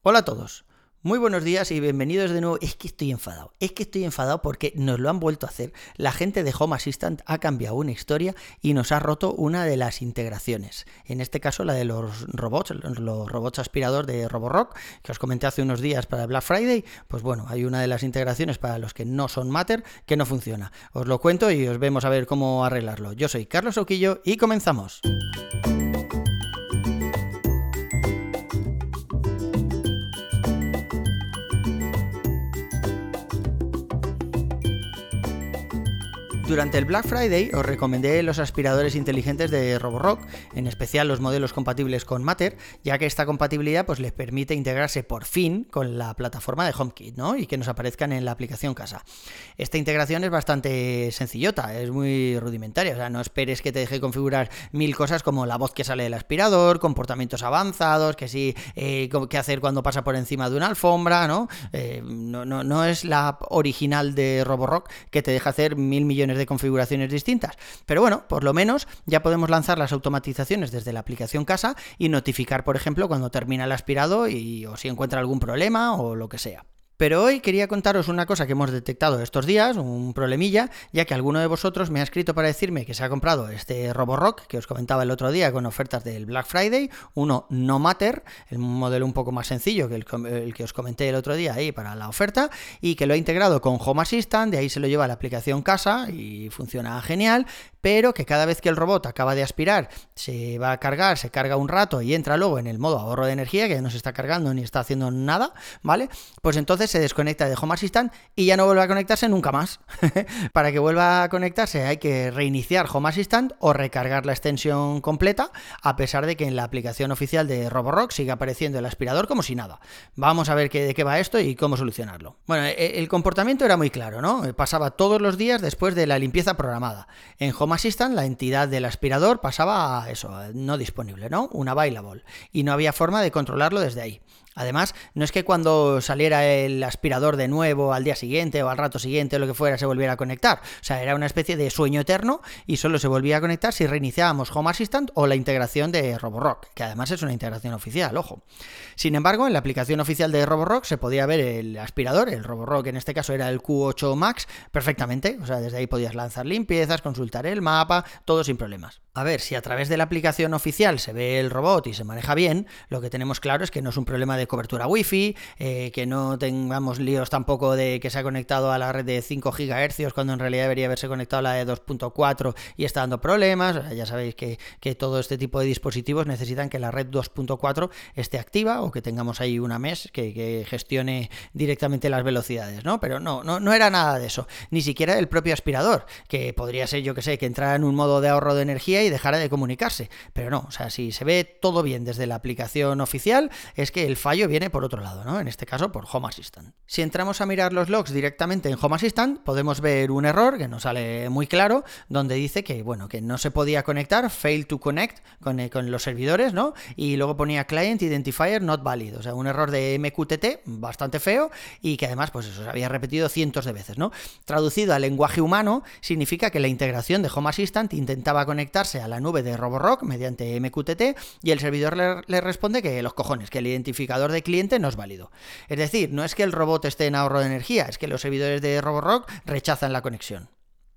Hola a todos, muy buenos días y bienvenidos de nuevo. Es que estoy enfadado porque nos lo han vuelto a hacer. La gente de Home Assistant ha cambiado una historia y nos ha roto una de las integraciones. En este caso la de los robots aspirador de Roborock, que os comenté hace unos días para Black Friday. Pues bueno, hay una de las integraciones para los que no son Matter que no funciona. Os lo cuento y os vemos a ver cómo arreglarlo. Yo soy Carlos Auquillo y comenzamos. Durante el Black Friday os recomendé los aspiradores inteligentes de Roborock, en especial los modelos compatibles con Matter, ya que esta compatibilidad pues, les permite integrarse por fin con la plataforma de HomeKit, ¿no? Y que nos aparezcan en la aplicación casa. Esta integración es bastante sencillota, es muy rudimentaria, o sea, no esperes que te deje configurar mil cosas como la voz que sale del aspirador, comportamientos avanzados, que sí, qué hacer cuando pasa por encima de una alfombra, ¿no? No es la app original de Roborock que te deja hacer mil millones de configuraciones distintas, pero bueno, por lo menos ya podemos lanzar las automatizaciones desde la aplicación casa y notificar, por ejemplo, cuando termina el aspirado o si encuentra algún problema o lo que sea. Pero hoy quería contaros una cosa que hemos detectado estos días, un problemilla, ya que alguno de vosotros me ha escrito para decirme que se ha comprado este Roborock que os comentaba el otro día con ofertas del Black Friday, uno no Matter, el modelo un poco más sencillo que el que os comenté el otro día ahí para la oferta, y que lo ha integrado con Home Assistant, de ahí se lo lleva a la aplicación casa y funciona genial, pero que cada vez que el robot acaba de aspirar se va a cargar, se carga un rato y entra luego en el modo ahorro de energía, que no se está cargando ni está haciendo nada, ¿vale? Pues entonces se desconecta de Home Assistant y ya no vuelve a conectarse nunca más. Para que vuelva a conectarse hay que reiniciar Home Assistant o recargar la extensión completa, a pesar de que en la aplicación oficial de Roborock sigue apareciendo el aspirador como si nada. Vamos a ver de qué va esto y cómo solucionarlo. Bueno, el comportamiento era muy claro, ¿no? Pasaba todos los días después de la limpieza programada. En Home Assistant la entidad del aspirador pasaba a eso, no disponible, ¿no? Una available. Y no había forma de controlarlo desde ahí. Además, no es que cuando saliera el aspirador de nuevo al día siguiente o al rato siguiente o lo que fuera se volviera a conectar. O sea, era una especie de sueño eterno y solo se volvía a conectar si reiniciábamos Home Assistant o la integración de Roborock, que además es una integración oficial, ojo. Sin embargo, en la aplicación oficial de Roborock se podía ver el aspirador, el Roborock en este caso era el Q8 Max, perfectamente. O sea, desde ahí podías lanzar limpiezas, consultar el mapa, todo sin problemas. A ver, si a través de la aplicación oficial se ve el robot y se maneja bien, lo que tenemos claro es que no es un problema de cobertura wifi, que no tengamos líos tampoco de que se ha conectado a la red de 5 GHz cuando en realidad debería haberse conectado a la de 2.4 y está dando problemas. O sea, ya sabéis que todo este tipo de dispositivos necesitan que la red 2.4 esté activa o que tengamos ahí una mesh que gestione directamente las velocidades, ¿no? Pero no era nada de eso, ni siquiera el propio aspirador, que podría ser, yo que sé, que entrara en un modo de ahorro de energía y dejara de comunicarse, pero no, o sea, si se ve todo bien desde la aplicación oficial, es que el fallo viene por otro lado, ¿no? En este caso por Home Assistant. Si entramos a mirar los logs directamente en Home Assistant, podemos ver un error que nos sale muy claro, donde dice que, bueno, que no se podía conectar, fail to connect, con los servidores, ¿no? Y luego ponía client identifier not valid, o sea, un error de MQTT bastante feo y que además, pues eso, se había repetido cientos de veces, ¿no? Traducido al lenguaje humano, significa que la integración de Home Assistant intentaba conectarse a la nube de Roborock mediante MQTT y el servidor le responde que los cojones, que el identificador de cliente no es válido. Es decir, no es que el robot esté en ahorro de energía, es que los servidores de Roborock rechazan la conexión.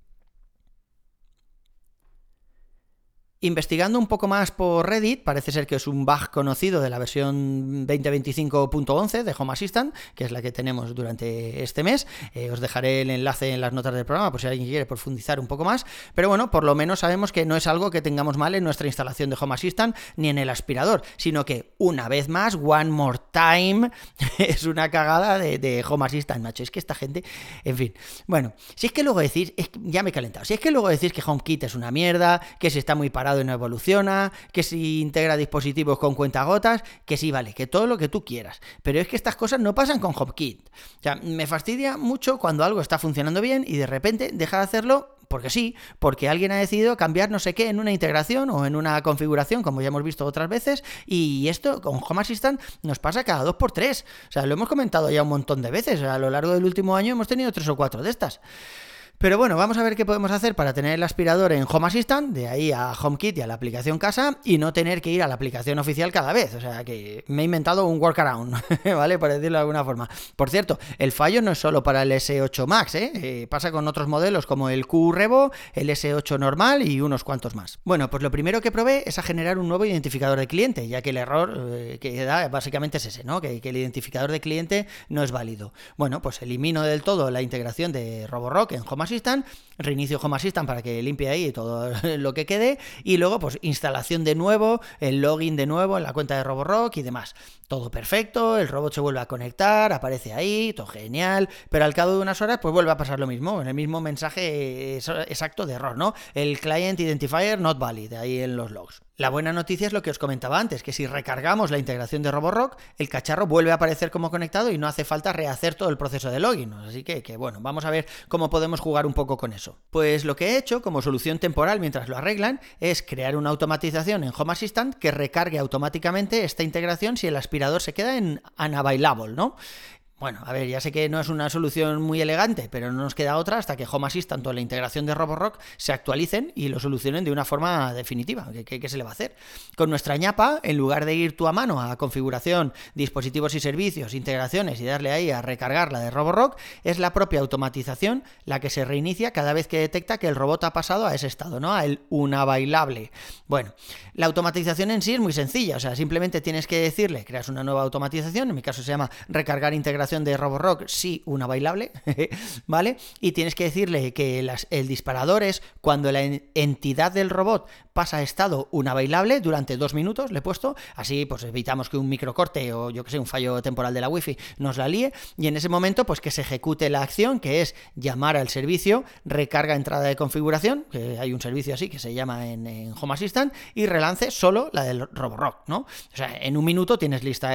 Investigando un poco más por Reddit, parece ser que es un bug conocido de la versión 2025.11 de Home Assistant, que es la que tenemos durante este mes. Os dejaré el enlace en las notas del programa por si alguien quiere profundizar un poco más. Pero bueno, por lo menos sabemos que no es algo que tengamos mal en nuestra instalación de Home Assistant ni en el aspirador, sino que una vez más, one more time, es una cagada de Home Assistant, macho. Es que esta gente, en fin. Bueno, si es que luego decís, ya me he calentado, si es que luego decís que HomeKit es una mierda, que si está muy parado y no evoluciona, que si integra dispositivos con cuentagotas, que sí, vale, que todo lo que tú quieras, pero es que estas cosas no pasan con HomeKit. O sea, me fastidia mucho cuando algo está funcionando bien y de repente deja de hacerlo porque sí, porque alguien ha decidido cambiar no sé qué en una integración o en una configuración, como ya hemos visto otras veces, y esto con Home Assistant nos pasa cada 2x3. O sea, lo hemos comentado ya un montón de veces, a lo largo del último año hemos tenido 3 o 4 de estas. Pero bueno, vamos a ver qué podemos hacer para tener el aspirador en Home Assistant, de ahí a HomeKit y a la aplicación casa, y no tener que ir a la aplicación oficial cada vez. O sea que me he inventado un workaround, ¿vale? Por decirlo de alguna forma. Por cierto, el fallo no es solo para el S8 Max, pasa con otros modelos como el Q Revo, el S8 normal y unos cuantos más. Bueno, pues lo primero que probé es a generar un nuevo identificador de cliente, ya que el error que da básicamente es ese, ¿no? Que el identificador de cliente no es válido. Bueno, pues elimino del todo la integración de Roborock en Home Assistant, reinicio Home Assistant para que limpie ahí todo lo que quede y luego pues instalación de nuevo, el login de nuevo en la cuenta de Roborock y demás. Todo perfecto, el robot se vuelve a conectar, aparece ahí, todo genial, pero al cabo de unas horas pues vuelve a pasar lo mismo, en el mismo mensaje exacto de error, ¿no? El client identifier not valid, ahí en los logs. La buena noticia es lo que os comentaba antes, que si recargamos la integración de Roborock, el cacharro vuelve a aparecer como conectado y no hace falta rehacer todo el proceso de login. Así que bueno, vamos a ver cómo podemos jugar un poco con eso. Pues lo que he hecho como solución temporal mientras lo arreglan es crear una automatización en Home Assistant que recargue automáticamente esta integración si el aspirador se queda en unavailable, ¿no? Bueno, a ver, ya sé que no es una solución muy elegante, pero no nos queda otra hasta que Home Assistant o la integración de Roborock se actualicen y lo solucionen de una forma definitiva. ¿Qué se le va a hacer? Con nuestra ñapa, en lugar de ir tú a mano a configuración, dispositivos y servicios, integraciones y darle ahí a recargar la de Roborock, es la propia automatización la que se reinicia cada vez que detecta que el robot ha pasado a ese estado, ¿no? A el unavailable. Bueno, la automatización en sí es muy sencilla, o sea, simplemente tienes que decirle, creas una nueva automatización, en mi caso se llama recargar integración de Roborock, sí, una bailable, ¿vale? Y tienes que decirle que el disparador es cuando la entidad del robot pasa a estado una bailable durante 2 minutos, le he puesto, así pues evitamos que un microcorte o yo que sé, un fallo temporal de la wifi nos la líe, y en ese momento pues que se ejecute la acción, que es llamar al servicio, recarga entrada de configuración, que hay un servicio así que se llama en Home Assistant, y relance solo la del Roborock, ¿no? O sea, en 1 minuto tienes lista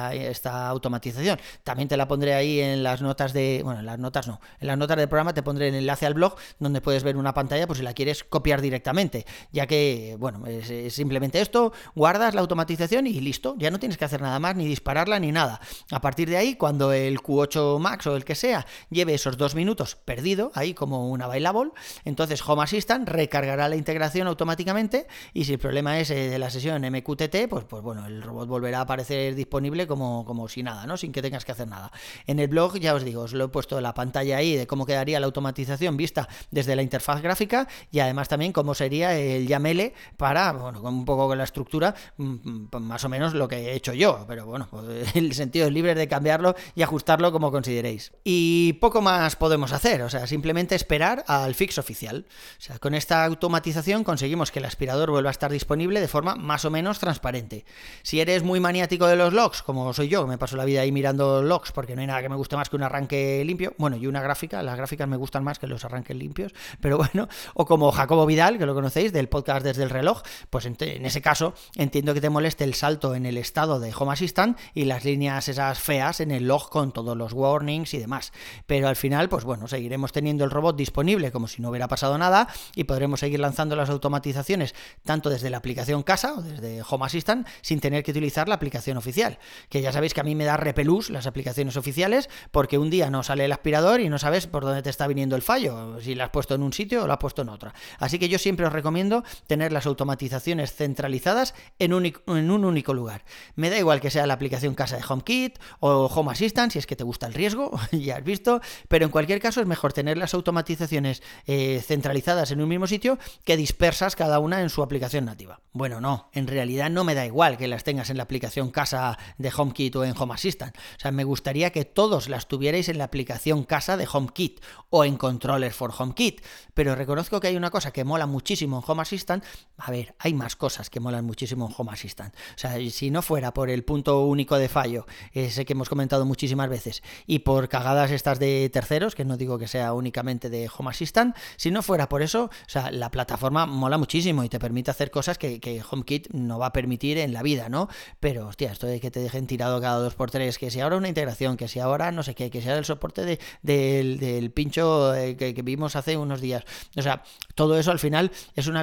esta automatización. También te la pondré ahí en las notas de... Bueno, en las notas no. En las notas del programa te pondré el enlace al blog donde puedes ver una pantalla por si la quieres copiar directamente. Ya que, bueno, es simplemente esto, guardas la automatización y listo. Ya no tienes que hacer nada más, ni dispararla, ni nada. A partir de ahí, cuando el Q8 Max o el que sea lleve esos 2 minutos perdido, ahí como una bailable, entonces Home Assistant recargará la integración automáticamente y si el problema es de la sesión MQTT, pues bueno, el robot volverá a aparecer disponible como si nada, ¿no? Sin que tengas que hacer nada. En el blog, ya os digo, os lo he puesto la pantalla ahí de cómo quedaría la automatización vista desde la interfaz gráfica y además también cómo sería el YAML para, bueno, un poco con la estructura, más o menos lo que he hecho yo, pero bueno, pues el sentido es libre de cambiarlo y ajustarlo como consideréis. Y poco más podemos hacer, o sea, simplemente esperar al fix oficial. O sea, con esta automatización conseguimos que el aspirador vuelva a estar disponible de forma más o menos transparente. Si eres muy maniático de los logs, como soy yo, que me paso la vida ahí mirando logs porque no hay nada que me guste más que un arranque limpio, bueno, y una gráfica, las gráficas me gustan más que los arranques limpios, pero bueno, o como Jacobo Vidal, que lo conocéis, del podcast Desde el Reloj, pues en ese caso entiendo que te moleste el salto en el estado de Home Assistant y las líneas esas feas en el log con todos los warnings y demás, pero al final, pues bueno, seguiremos teniendo el robot disponible como si no hubiera pasado nada y podremos seguir lanzando las automatizaciones tanto desde la aplicación casa o desde Home Assistant sin tener que utilizar la aplicación oficial, que ya sabéis que a mí me da repelús las aplicaciones oficiales porque un día no sale el aspirador y no sabes por dónde te está viniendo el fallo, si lo has puesto en un sitio o lo has puesto en otro. Así que yo siempre os recomiendo tener las automatizaciones centralizadas en un único lugar. Me da igual que sea la aplicación casa de HomeKit o Home Assistant, si es que te gusta el riesgo, ya has visto, pero en cualquier caso es mejor tener las automatizaciones centralizadas en un mismo sitio que dispersas cada una en su aplicación nativa. Bueno, no, en realidad no me da igual que las tengas en la aplicación casa de HomeKit o en Home Assistant. O sea, me gustaría que todos las tuvierais en la aplicación casa de HomeKit o en Controller for HomeKit, pero reconozco que hay una cosa que mola muchísimo en Home Assistant. A ver, hay más cosas que molan muchísimo en Home Assistant. O sea, si no fuera por el punto único de fallo, ese que hemos comentado muchísimas veces, y por cagadas estas de terceros, que no digo que sea únicamente de Home Assistant, si no fuera por eso, o sea, la plataforma mola muchísimo y te permite hacer cosas que HomeKit no va a permitir en la vida, ¿no? Pero, hostia, esto de que te dejen tirado cada 2x3, que si ahora una integración, que si ahora no sé qué, que si ahora el soporte del pincho que vimos hace unos días. O sea, todo eso al final es una cosa que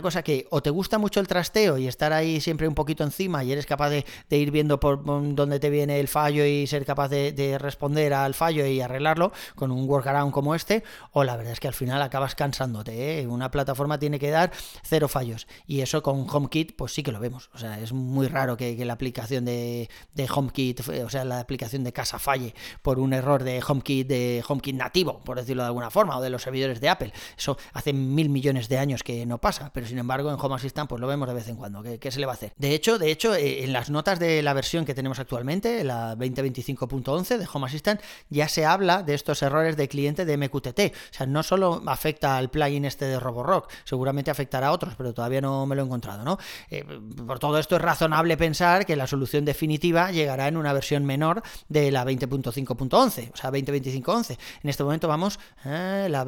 o te gusta mucho el trasteo y estar ahí siempre un poquito encima y eres capaz de ir viendo por dónde te viene el fallo y ser capaz de responder al fallo y arreglarlo con un workaround como este, o la verdad es que al final acabas cansándote, ¿eh? Una plataforma tiene que dar 0 fallos, y eso con HomeKit pues sí que lo vemos. O sea, es muy raro que la aplicación de HomeKit, o sea, la aplicación de casa falle por un error de HomeKit nativo, por decirlo de alguna forma, o de los servidores de Apple. Eso hace 1000 millones de años que no pasa, pero sin embargo en Home Assistant pues lo vemos de vez en cuando. ¿Qué se le va a hacer? De hecho, en las notas de la versión que tenemos actualmente, la 2025.11 de Home Assistant, ya se habla de estos errores de cliente de MQTT. O sea, no solo afecta al plugin este de Roborock, seguramente afectará a otros, pero todavía no me lo he encontrado, ¿no? Por todo esto es razonable pensar que la solución definitiva llegará en una versión menor de la 20.5.11, o sea, 2025.11. En este momento vamos la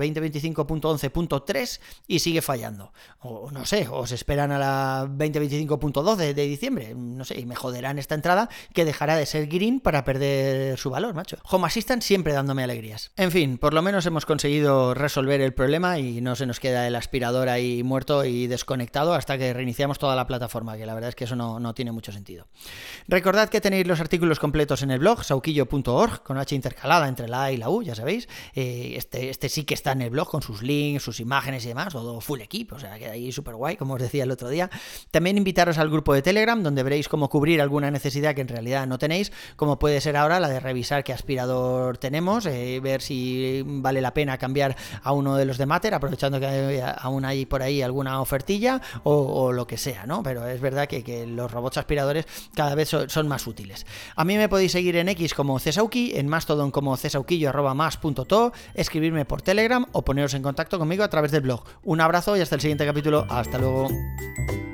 2025.11.3 y sigue fallando. O no sé, o se esperan a la 2025.12 de diciembre, no sé, y me joderán esta entrada que dejará de ser green para perder su valor, macho. Home Assistant siempre dándome alegrías. En fin, por lo menos hemos conseguido resolver el problema y no se nos queda el aspirador ahí muerto y desconectado hasta que reiniciamos toda la plataforma, que la verdad es que eso no tiene mucho sentido. Recordad que tenéis los artículos completos en el blog, sauquillo.org, con H intercalada entre la A y la U, ya sabéis. Este sí que está en el blog con sus links, sus imágenes y demás, todo full equipo, o sea, queda ahí súper guay, como os decía el otro día. También invitaros al grupo de Telegram, donde veréis cómo cubrir alguna necesidad que en realidad no tenéis, como puede ser ahora la de revisar qué aspirador tenemos, ver si vale la pena cambiar a uno de los de Matter, aprovechando que aún hay por ahí alguna ofertilla o lo que sea, ¿no? Pero es verdad que los robots aspiradores cada vez son más útiles. A mí me podéis seguir en X como Cesauki, en Mastodon como cesauquillo@mas.to, escribirme por Telegram o poneros en contacto conmigo a través del blog. Un abrazo y hasta el siguiente capítulo. Hasta luego.